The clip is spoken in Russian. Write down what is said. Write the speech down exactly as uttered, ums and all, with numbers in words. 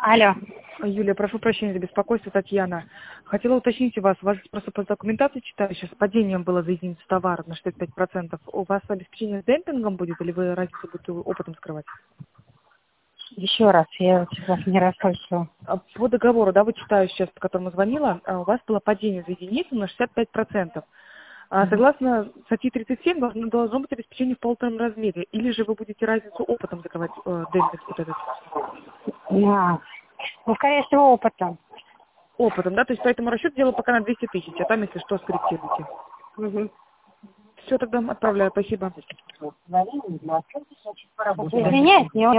Алло. Юлия, прошу прощения за беспокойство, Татьяна. Хотела уточнить у вас, у вас просто по документации читаю, сейчас падением было за единицу товара на шестьдесят пять процентов. У вас обеспечение с демпингом будет или вы разницу будете опытом скрывать? Еще раз, я вас не расслышала. А по договору, да, вы читаю сейчас, по которому звонила, а у вас было падение за единицу на шестьдесят пять процентов. А Мгм. согласно статье тридцать семь должно, должно быть обеспечение в полном размере. Или же вы будете разницу опытом закрывать, э, демпинг вот этот? А, ну, скорее всего, опытом. Опытом, да? То есть поэтому расчет делаю пока на двести тысяч, а там, если что, скорректируйте. Угу. Все, тогда отправляю, спасибо. Извиняюсь, не